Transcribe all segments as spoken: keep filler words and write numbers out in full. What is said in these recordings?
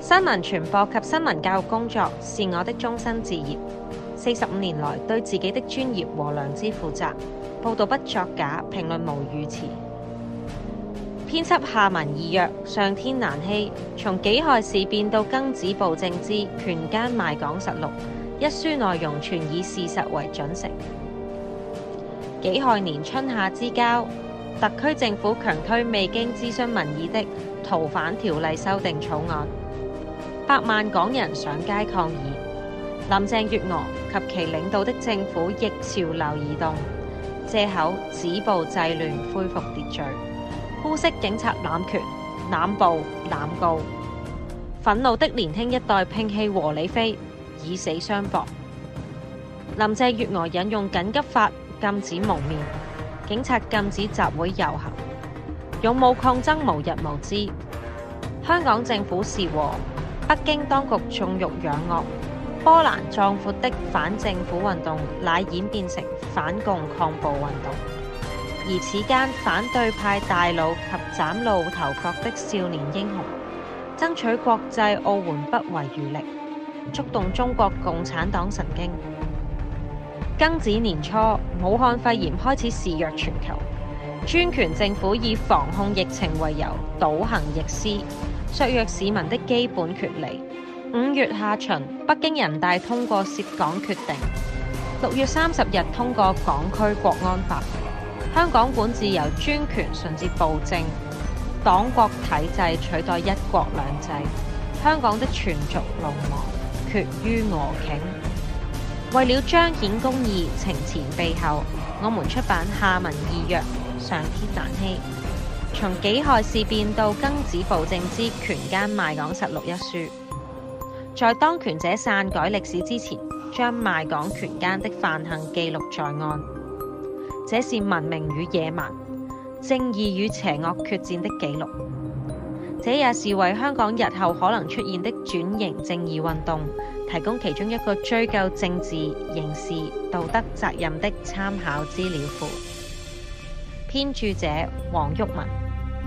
新聞傳播及新聞教育工作是我的終身志業。四十五年來，對自己的專業和良知負責，報導不作假，評論無語詞。編輯下文意約，上天難欺。從己亥事變到庚子暴政之權奸賣港實錄，一書內容全以事實為準繩。己亥年春夏之交，特區政府強推未經諮詢民意的逃犯條例修訂草案，百萬港人上街抗議。林鄭月娥及其領導的政府逆潮流而動，借口止暴制亂恢復秩序，污衊警察濫權、濫暴、濫告。憤怒的年輕一代摒棄和理非，以死相搏。林鄭月娥引用緊急法禁止蒙面，警察禁止集會遊行，勇武抗爭無日無之。香港政府是和，北京當局縱欲養惡。波瀾壯闊的反政府運動乃演變成反共抗暴運動，而此間反對派大佬及嶄露頭角的少年英雄，爭取國際奧援不遺餘力，觸動中國共產黨神經。庚子年初，武漢肺炎開始肆虐全球，專權政府以防控疫情為由，倒行逆施，削弱市民的基本權利。五月下旬，北京人大通過涉港決定；六月三十日通過港區國安法。香港管治由專權順至暴政，黨國體制取代一國兩制。香港的全族龍亡，決於俄頃。為了彰顯公義，情前備後，我們出版下文意約，上天難欺。從己亥事變到庚子暴政之權奸賣港實錄一書。在當權者篡改歷史之前，將賣港權奸的犯行記錄在案，這是文明與野蠻、正義與邪惡決戰的記錄。這也是為香港日後可能出現的轉型正義運動提供其中一個追究政治、刑事、道德責任的參考資料庫。編著者黃毓民。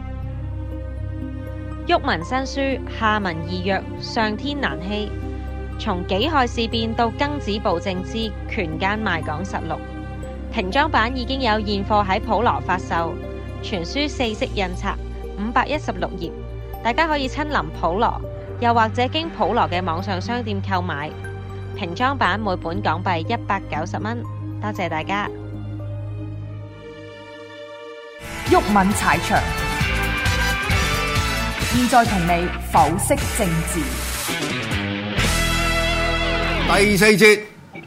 毓民新書下文意約，上天難欺。從己亥事變到庚子暴政之權奸賣港實錄，平裝版已經有現貨喺普羅發售，全書四色印刷，五百一十六頁，大家可以親臨普羅，又或者經普羅嘅網上商店購買。平裝版每本港幣一百九十蚊，多謝大家。 毓民踩場，現在同你剖析政治。 第四節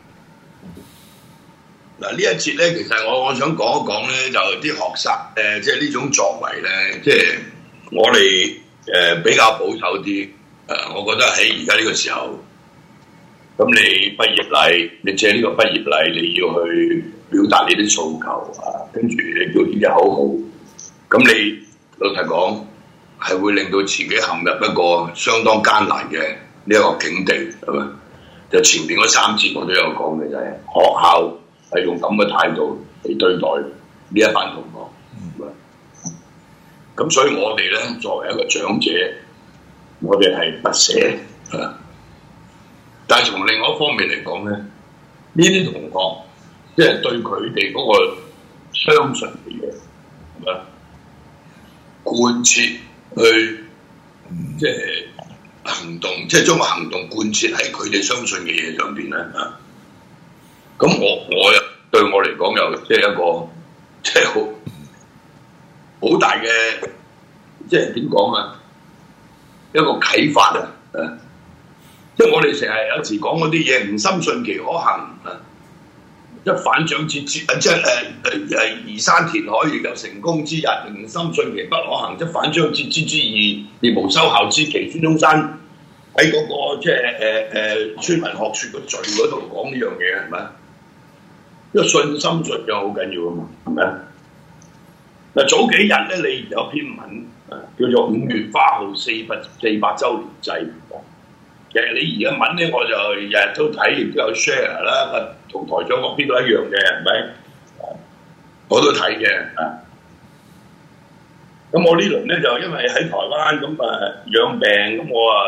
嗱，呢一節咧，其實我我想講一講咧，就啲學生誒、呃，即係呢種作為咧，即係我哋誒、呃、比較保守啲誒、呃，我覺得喺而家呢個時候，咁你畢業禮，你借呢個畢業禮，你要去表達你啲訴求啊，跟住你叫啲嘢好好，咁你老實講係會令到自己陷入一個相當艱難嘅呢一個境地，係咪？就前邊嗰三節我都有講嘅，就係學校係用咁嘅態度嚟對待呢一班同學。咁、嗯、所以我哋咧作為一個長者，我哋係不捨啊。但係從另外一方面嚟講咧，呢啲同學即係對佢哋嗰個相信嘅嘢，係咪貫徹去即係行動，即係將個行動貫徹喺佢哋相信嘅嘢上邊咧啊！咁我我又對我嚟講又即係一個即係好好大嘅，即係點講啊？一個啟發啊！啊！即係我哋成日有時講嗰啲嘢，唔深信其可行啊！一反掌之之啊！即係誒誒誒，移山填海亦有成功之日，唔深信其不可行，即反將之之之意，亦無收效之期。孫中山喺嗰、那個即係誒誒村民學説個序嗰度講呢樣嘢係咪？因為信心信仰好緊要啊嘛，係咪啊？嗱，早幾日咧，你有篇文啊，叫做《五月花號四百四百週年祭》。其實你而家文咧，我就日日都睇，亦都有 share 啦，同台長嗰邊都一樣嘅，係咪？我都睇嘅啊。咁我呢輪咧就因為喺台灣咁啊養病，咁我啊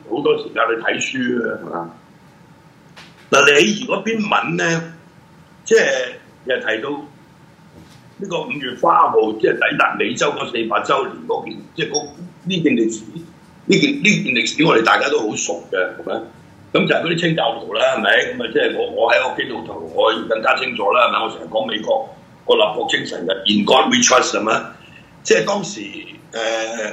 好多時間去睇書啊，係嘛？嗱，李怡嗰篇文咧，即係又提到呢個五月花號，即係抵達美洲嗰四百週年嗰件，即係呢件歷史，呢件呢件歷史我哋大家都好熟嘅，係咪？咁就係嗰啲清教徒啦，係咪？咁啊，即係我我喺個基督徒，我更加清楚啦，係咪？我成日講美國個立國精神嘅 In God We Trust 係咪？即係當時誒。呃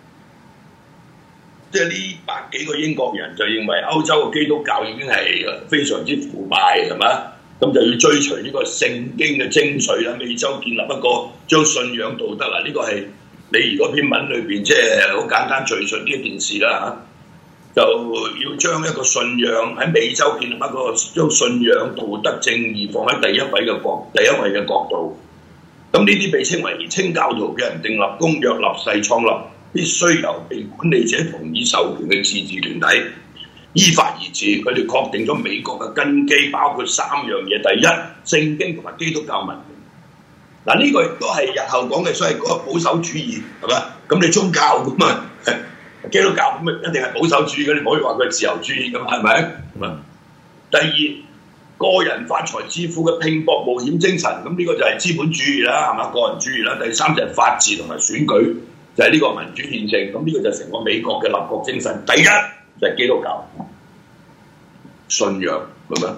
即係呢百幾個英國人就認為歐洲嘅基督教已經係非常之腐敗，係嘛？咁就要追隨呢個聖經嘅精髓啦，美洲建立一個將信仰道德啦，呢、這個係李怡嗰篇文裏邊即係好簡單敘述呢一件事啦嚇，就要將一個信仰喺美洲建立一個將信仰道德正義放喺第一位嘅角第一位嘅角度。咁呢啲被稱為清教徒嘅人訂立公約、立誓、創立。必須由被管理者同意授權嘅自治團體依法而治，佢哋確定咗美國嘅根基，包括三樣嘢：第一，聖經同埋基督教文明。嗱，呢個亦都係日後講嘅所謂嗰個保守主義，係嘛？咁你宗教咁啊，基督教咁啊，一定係保守主義嘅，你唔可以話佢係自由主義咁，係咪？嗯。第二，個人發財致富嘅拼搏冒險精神，咁呢個就係資本主義啦，係嘛？個人主義啦。第三就係法治同埋選舉。就係呢個民主憲政，咁呢個就成個美國嘅立國精神。第一就係基督教信仰，係咪？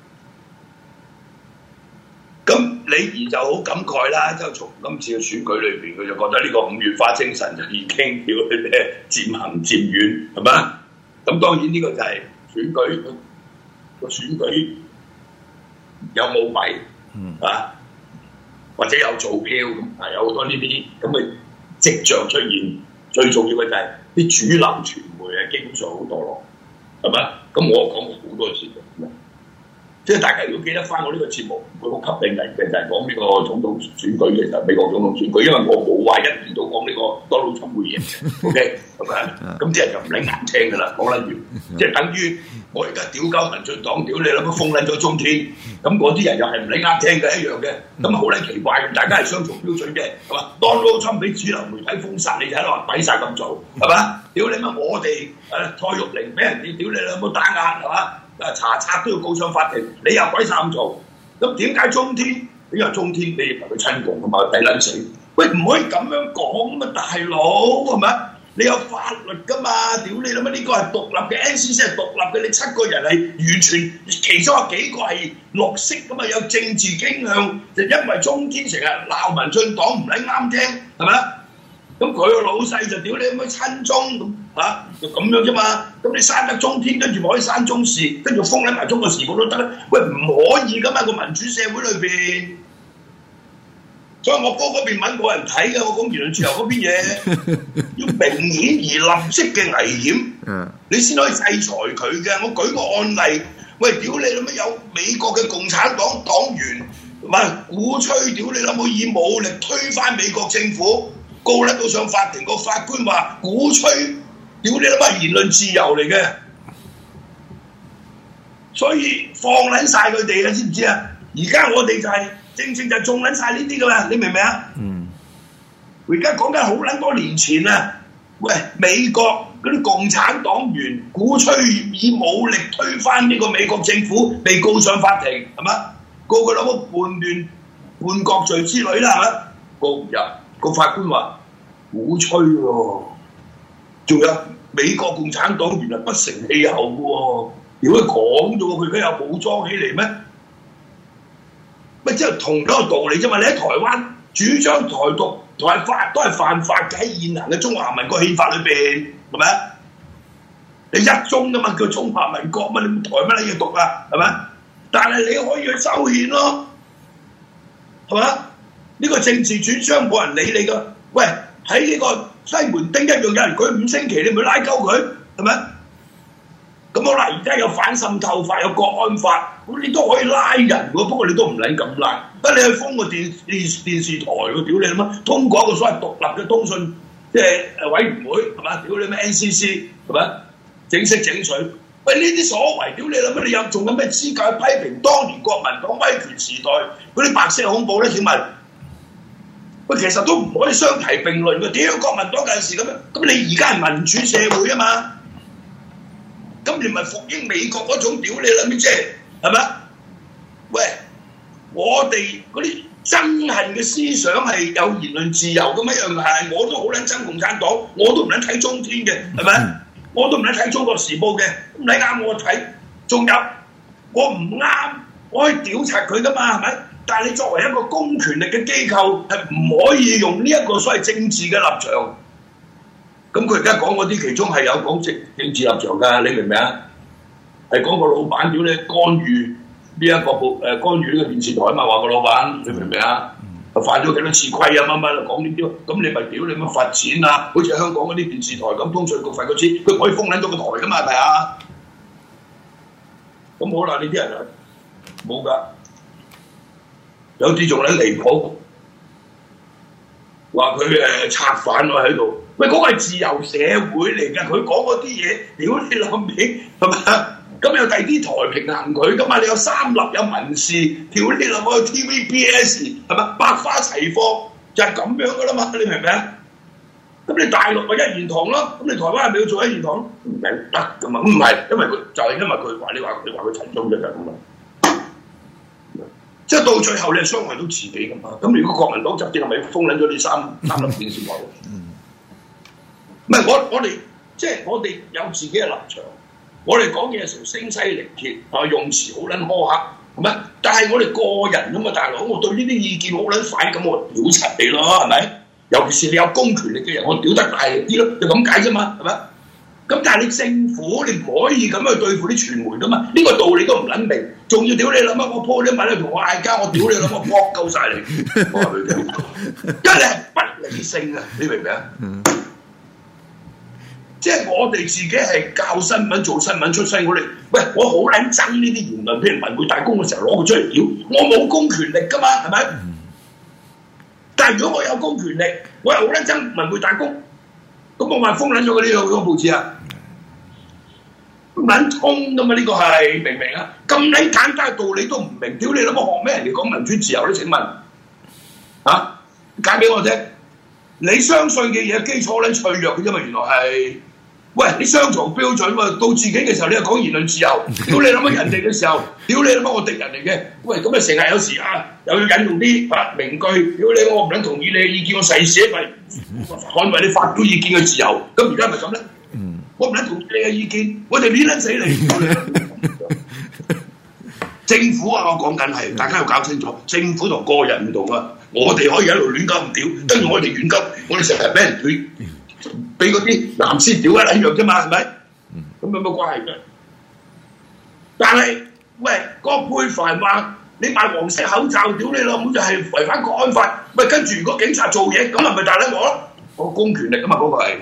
咁李怡就好感慨啦，就從今次嘅選舉裏邊，佢就覺得呢個五月花精神就已經叫佢哋漸行漸遠，係咪？咁當然呢個就係選舉個選舉有冇弊啊，或者有造票咁啊，有好多呢啲咁嘅跡象出現，最重要嘅就係啲主流傳媒啊，基本上好墮落，係咪？咁我講過好多次嘅，即係大家如果記得翻我呢個節目，佢好吸引人嘅就係講呢個總統選舉嘅時候，美國總統選舉，因為我冇話一年到講呢個特朗普會贏，OK， 係咪？咁啲人就唔理難聽㗎啦，講得完，即係等於我而家屌鳩民進黨，屌你諗乜封撚咗中天，咁嗰啲人又係唔理啱聽嘅一樣嘅，咁好撚奇怪，大家係雙重標準嘅，係嘛？當勞侵俾主流媒體封殺，你就喺度話鬼晒咁做，係嘛？屌你乜我哋誒蔡玉玲俾人哋屌你兩冇打壓，係嘛？誒查冊都要告上法庭，你又鬼晒咁做，咁點解中天？因為中天你認為佢親共同埋抵撚死，喂唔可以咁樣講啊，大佬係咪？你有法律㗎嘛？屌你諗乜？呢個係獨立嘅 N C C 係獨立嘅，你七個人係完全，其中有幾個係綠色㗎嘛？有政治傾向，就因為中天成日鬧民進黨唔撚啱聽，係咪？咁佢個老細就屌你咁樣親中咁嚇，就咁樣啫嘛。咁你刪得中天，跟住可以刪中視，跟住封撚埋中國時報都得咧。喂，唔可以㗎嘛？個民主社會裏邊。所以我嗰嗰篇文冇人睇嘅，我講言論自由嗰篇嘢，要明顯而立即嘅危險，你先可以制裁佢嘅。我舉個案例，喂，屌你諗乜有美國嘅共產黨黨員，唔係鼓吹屌你諗冇以武力推翻美國政府，告撚到上法庭，個法官話鼓吹，屌你諗乜言論自由嚟嘅，所以放撚晒佢哋啦，知唔知啊？而家我哋就係、是。正正就中撚晒呢啲㗎嘛，你明唔明啊？嗯。我而家講緊好撚多年前啊，喂，美國嗰啲共產黨員鼓吹以武力推翻呢個美國政府，被告上法庭，係嘛？告佢攞個叛亂、叛國罪之類啦，係嘛？告入個法官話鼓吹喎、哦，仲有美國共產黨員係不成氣候嘅喎，如果講咗佢而家有武裝起嚟咩？咪即係同樣個道理啫嘛！你喺台灣主張台獨同埋法都係犯法嘅，喺現行嘅中華民國憲法裏邊，係咪啊？你一中噶嘛，叫中華民國嘛，你台乜你要讀啊？係咪？但係你可以去修憲咯，係嘛？呢、這個政治主張冇人理你噶。喂，喺呢個西門町一樣有人舉五星旗，你咪拉鳩佢，係咪？咁好啦，而家有反滲透法，有國安法，咁你都可以拉人喎。不過你都唔撚咁拉，不你去封個電電電視台喎，屌你乜？通過一個所謂獨立嘅通訊即係誒委員會係嘛？屌你咩 N C C 係咪？整色整水，喂呢啲所謂，屌你諗乜？你有仲有咩資格去批評當年國民黨威權時代嗰啲白色恐怖咧？請問，喂其實都唔可以相提並論嘅。屌國民黨嗰陣時咁樣，咁你而家係民主社會啊嘛？ 咁你咪服膺美國嗰種屌你啦咩？即係係咪？喂，我哋嗰啲憎恨嘅思想係有言論自由咁一樣係，我都好撚憎共產黨，我都唔撚睇中天嘅，係咪？我都唔撚睇中國時報嘅，唔撚啱我睇。仲有我唔啱，我可以屌柒佢噶嘛，係咪？但係你作為一個公權力嘅機構，係唔可以用呢一個所謂政治嘅立場。咁佢而家講嗰啲，其中係有講政政治立場㗎，你明唔明啊？係講個老闆屌你干預呢一個部誒干預呢個電視台啊嘛，話個老闆，你明唔明啊？犯咗幾多次規啊？乜乜講呢啲，咁你咪屌你乜罰錢啊？好似香港嗰啲電視台咁，通訊局罰個錢，佢可以封撚咗個台㗎嘛，係咪啊？咁好啦，呢啲人啊冇㗎，有啲仲撚離譜，話佢誒策反喎喺度。喂，嗰個係自由社會嚟㗎，佢講嗰啲嘢，屌你老味，係咪？咁有第二啲台平衡佢㗎嘛？你有三立有民視，屌你老母 T V B S 係咪？百花齊放就係、是、咁樣㗎啦嘛，你明唔明啊？咁你大陸咪一言堂咯，咁你台灣係咪要做一言堂？唔明得㗎嘛？唔係，因為佢就係、是、因為佢話你話你話佢陳忠嘅就係咁啊。即係到最後你係傷害到自己㗎嘛？咁如果國民黨執政係咪封撚咗你三三粒電視台？唔係我我哋即係我哋有自己嘅立場，我哋講嘢嘅時候聲嘶力竭，係用詞好撚苛刻，係咪？但係我哋個人啊嘛，大佬，我對呢啲意見好撚快，咁我屌柒你咯，係咪？尤其是你有公權力嘅人，我屌得大力啲咯，就咁解啫嘛，係咪？咁但係你政府你唔可以咁樣去對付啲傳媒噶嘛？呢、這個道理都唔撚明，仲要屌你諗乜？我鋪啲文你同我嗌交，我屌你諗我撲鳩晒你，我話佢聽，因為你係不理性啊，你明唔明啊？即係我哋自己係教新聞、做新聞出身，我哋喂我好撚憎呢啲言論，譬如文匯大公嘅時候攞佢出嚟屌，我冇公權力噶嘛，係咪？但係如果我有公權力，我又好撚憎文匯大公，咁我咪封撚咗佢呢個嗰個報紙啊！撚通噶嘛？呢、這個係明唔明啊？咁撚簡單嘅道理都唔明，屌你諗我學咩人哋講民主自由咧？請問啊，解俾我聽，你相信嘅嘢基礎撚脆弱嘅啫嘛，原來係。喂，你雙重標準喎，到自己嘅時候你又講言論自由，屌你諗乜人哋嘅時候，屌你諗乜我敵人嚟嘅，喂咁啊成日有時啊又要引用啲啊名句，屌你我唔撚同意你嘅意見，我誓死為捍衞你發表意見嘅自由，咁而家咪咁咧？我唔撚同意你嘅意見，我哋攣撚死你！政府啊，我講緊係大家要搞清楚，政府同個人唔同啊，我哋可以喺度亂鳩咁屌，跟住我哋亂鳩，我哋成日俾人懟。俾嗰啲藍絲屌一樣啫嘛，係咪？咁有乜關係嘅？但係喂，葛珮帆話你賣黃色口罩，屌你老母就係違反國安法。喂，跟住如果警察做嘢，咁係咪大撚我咯？個公權力啊嘛，嗰、那個係。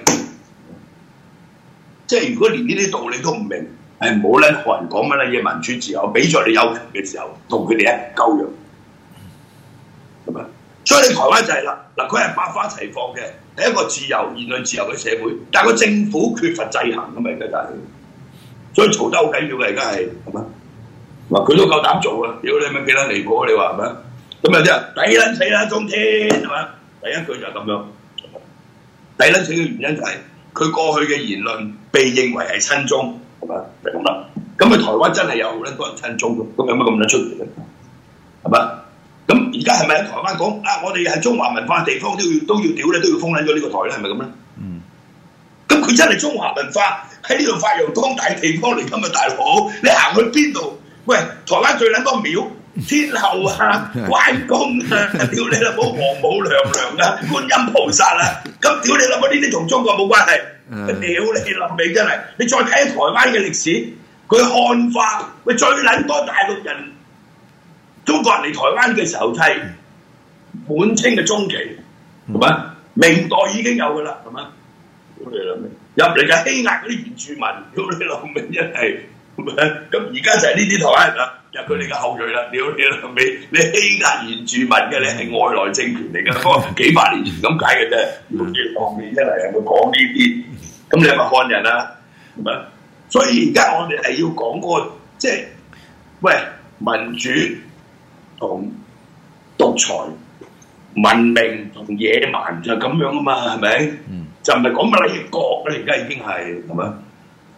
即係如果連呢啲道理都唔明，係唔好咧學人講乜撚嘢民主自由，俾咗你有權嘅時候，同佢哋一鳩樣，係咪？所以你台灣就係啦，嗱佢係百花齊放嘅，係一個自由言論自由嘅社會，但係個政府缺乏制衡啊嘛，而家就係，所以嘈得好緊要嘅，而家係係咪？嗱佢都夠膽做啊！屌你咪幾撚離譜啊！你話係咪？咁有啲人抵撚死啦，中天係嘛？第一句就係咁樣，抵撚死嘅原因就係、是、佢過去嘅言論被認為係親中，係咪？就咁啦。咁佢台灣真係有好撚多人親中，咁有乜咁撚出奇咧？係咪？咁而家係咪喺台灣講啊？我哋係中華文化地方都要都要屌咧，都要封撚咗呢個台咧，係咪咁咧？嗯。咁佢真係中華文化喺呢度發揚光大地方嚟㗎嘛，大佬！你行去邊度？喂，台灣最撚多廟，天后啊、關公啊，屌你老母王母娘娘啊、觀音菩薩啊，咁屌你老母呢啲同中國冇關係？屌你老味真係！你再睇下台灣嘅歷史，佢漢化，喂最撚多大陸人。中國人嚟台灣嘅時候係滿清嘅中期，係咪、嗯？明代已經有㗎啦，係咪？屌你老味，入嚟就欺壓嗰啲原住民，屌你老味真係，咁而家就係呢啲台灣人啦，入佢哋嘅後裔啦，屌你老味，你欺壓原住民嘅你係外來政權嚟㗎，幾百年前咁解嘅啫，屌你老味真係有冇講呢啲？咁你係咪漢人啊？係咪？所以而家我哋係要講嗰、那個即係，喂民主。同獨裁、文明同野蠻就係咁樣啊嘛，係咪？嗯、就唔係講乜嘢國啦，而家已經係係咪？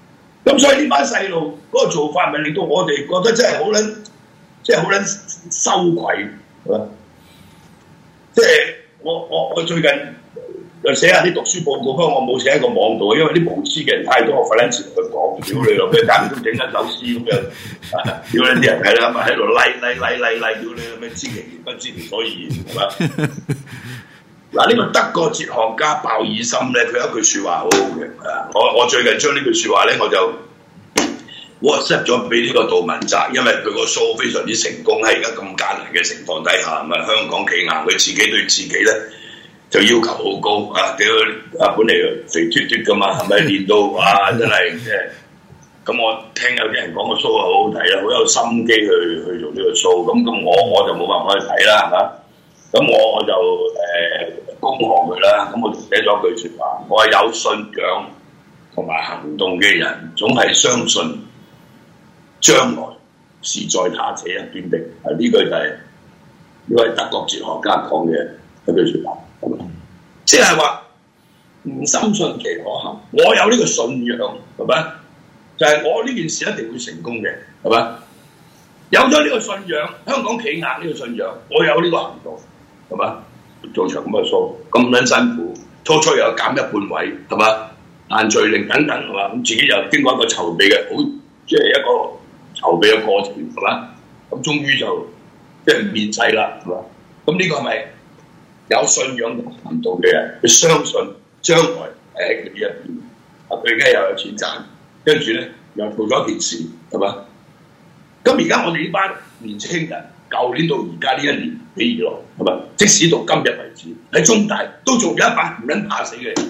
咁所以呢班細路嗰個做法，咪令到我哋覺得真係好撚，即係好撚羞愧，係嘛？即係我我我最近又寫下啲讀書報告，不過我冇寫喺個網度，因為啲無知嘅人太多，我費撚事去講，屌你老味，間唔中整緊首詩咁樣，屌你啲人睇啦，咪喺度拉拉拉拉拉，屌你老味，知其然不知其所以然，係嘛？嗱，呢個德國哲學家鮑爾森咧，佢有一句説話好好嘅，我我最近將呢句説話咧，我就 WhatsApp 咗俾呢個杜汶澤，因為佢個 show 非常之成功，喺而家咁艱難嘅情況底下，咪香港企硬，佢自己對自己咧就要求好高啊！屌啊，本嚟肥嘟嘟噶嘛，係咪練到哇？真係即係咁，我聽有啲人講個 show 好好睇啦，好有心機去去做呢個 show，咁咁我我就冇辦法去睇啦，係嘛？咁我我就誒恭賀佢啦，咁我就寫咗句説話，我係有信仰同埋行動嘅人，總係相信將來是在他這一邊的。啊，呢句就係呢位德國哲學家講嘅一句説話，即係話唔深信其可行。我有呢個信仰，係咪？就係、是、我呢件事一定會成功嘅，係咪？有咗呢個信仰，香港企硬呢個信仰，我有呢個行動。係嘛？做場咁嘅 show，咁撚辛苦，初初又減一半位，係嘛？限聚令等等，係嘛？咁自己又經過一個籌備嘅，好即係一個籌備嘅過程，係嘛？咁終於就即係面世啦，係嘛？咁呢個係咪有信仰同行動嘅人？佢相信將來係喺佢呢一邊，啊佢而家又有錢賺，跟住咧又做咗一件事，係嘛？咁而家我哋呢班年青人，舊年到而家呢一年幾以來，係咪？即使到今日為止，喺中大都仲有一班唔撚怕死嘅人，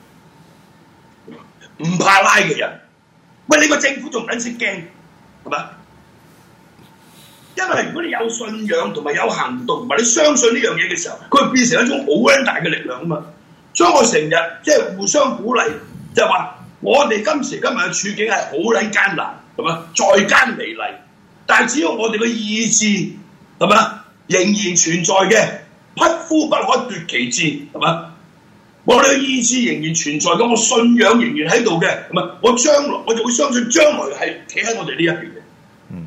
唔怕拉嘅人。喂，你個政府仲唔撚識驚，係咪？因為如果你有信仰同埋有行動，同埋你相信呢樣嘢嘅時候，佢會變成一種好撚大嘅力量啊嘛。所以我成日即係互相鼓勵，就係話我哋今時今日嘅處境係好撚艱難，係咪？再艱離離。但係只要我哋嘅意志係咪仍然存在嘅，匹夫不可奪其志，係咪？我哋嘅意志仍然存在嘅，我信仰仍然喺度嘅，係咪？我將來我就會相信將來係企喺我哋呢一邊嘅。嗯。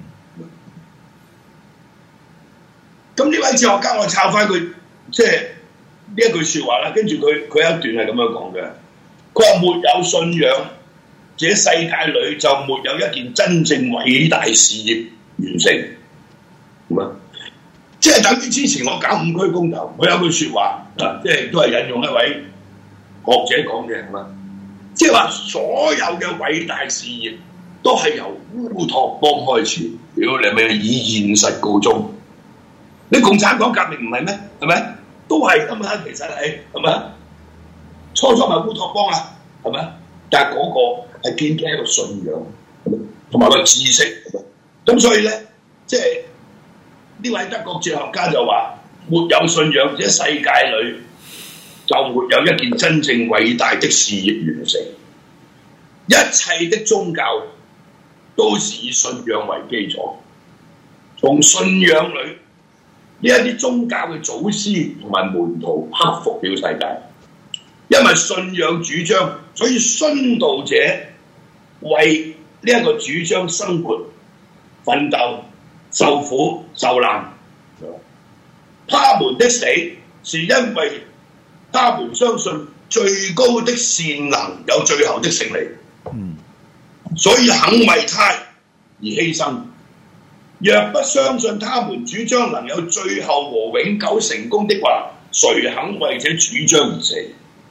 咁呢位哲學家我抄翻佢，即係呢一句説話啦。跟住佢佢有一段係咁樣講嘅，佢話沒有信仰，這世界裏就沒有一件真正偉大事業完成，咁啊，即係等於之前我搞五區公投，我有句説話啊，即係都係引用一位學者講嘅，係嘛？即係話所有嘅偉大事業都係由烏托邦開始，屌你咪以現實告終。你共產黨革命唔係咩？係咪？都係咁啊，其實係係咪？初初咪烏托邦啊，係咪？但係嗰個係建基喺個信仰同埋個知識。咁所以咧，即係呢位德國哲學家就話：沒有信仰，這世界裏就沒有一件真正偉大的事業完成。一切的宗教都是以信仰為基礎，從信仰裏呢一啲宗教嘅祖師同埋門徒克服了世界，因為信仰主張，所以殉道者為呢一個主張生活。奮鬥、受苦、受難，他們的死是因為他們相信最高的善能有最後的勝利，嗯、所以肯為他而犧牲。若不相信他們主張能有最後和永久成功的話，誰肯為這主張而死？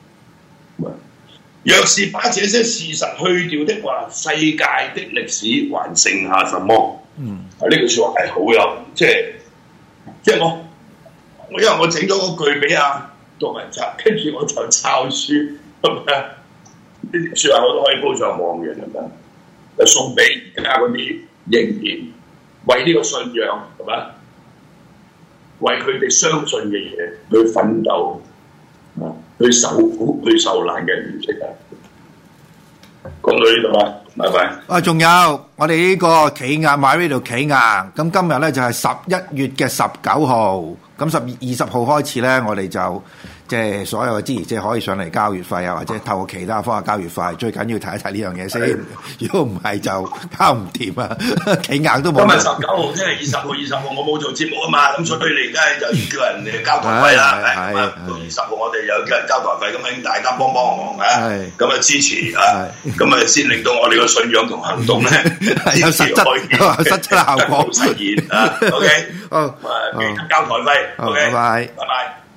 若是把這些事實去掉的話，世界的歷史還剩下什麼？嗯，啊呢句説話係好有，即係即係我我因為我整咗嗰句俾阿杜汶澤，跟住我就抄書，係咪啊？呢啲説話我都可以鋪上網嘅，係咪？就送俾而家嗰啲仍然為呢個信仰係咪？為佢哋相信嘅嘢去奮鬥啊！去受苦、去受難嘅人識啊！講到呢度啦，拜拜。 啊，仲有我哋呢個企硬買呢度企硬，咁今日咧就係十一月嘅十九號，咁十二二十號開始咧，我哋就即係所有嘅支持者可以上嚟交月費啊，或者透過其他方法交月費。最緊要睇一睇呢樣嘢先。如果唔係就交唔掂啊，企硬都冇。 今日十九號，即係二十號，二十號我冇做節目啊嘛，咁所以你而家就要叫人哋交台費啦。係啊，到二十號我哋又叫人交台費，咁請大家幫幫忙啊，咁啊支持啊，咁啊先令到我哋嘅信仰同行動咧有實質實質效果實現啊。OK， 好，記得交台費。 OK，拜拜， 拜拜。